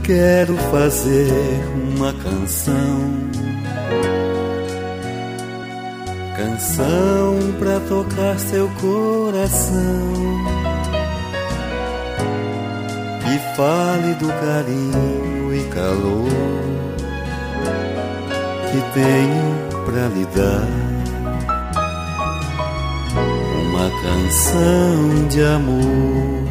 Quero fazer uma canção pra tocar seu coração, que fale do carinho e calor que tenho pra lhe dar. Uma canção de amor,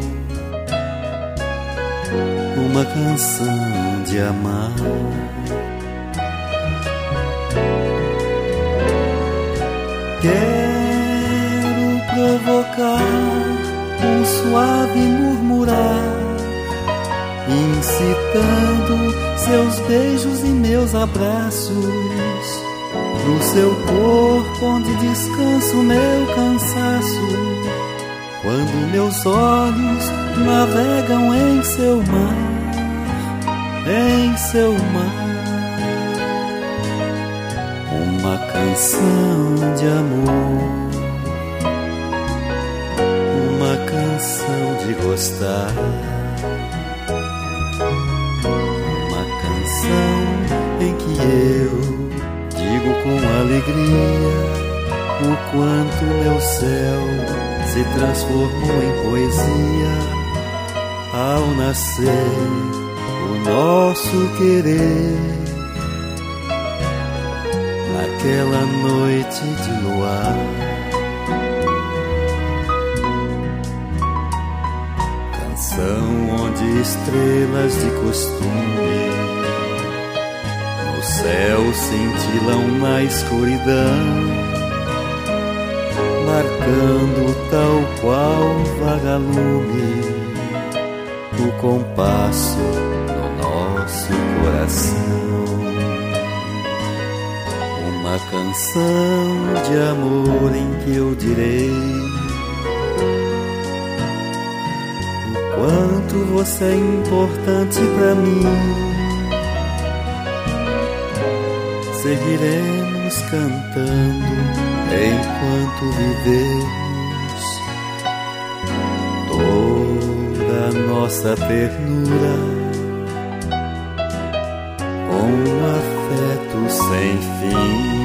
uma canção de amar. Quero provocar um suave murmurar, incitando seus beijos e meus abraços, no seu corpo onde descanso meu cansaço, quando meus olhos navegam em seu mar, em seu mar. Uma canção de amor, uma canção de gostar, uma canção em que eu digo com alegria o quanto meu céu se transformou em poesia ao nascer o nosso querer. Naquela noite de luar, canção onde estrelas de costume no céu cintilam na escuridão, marcando tal qual vagalume o compasso no nosso coração. Uma canção de amor em que eu direi o quanto você é importante pra mim. Seguiremos cantando enquanto vivemos toda a nossa ternura com um afeto sem fim.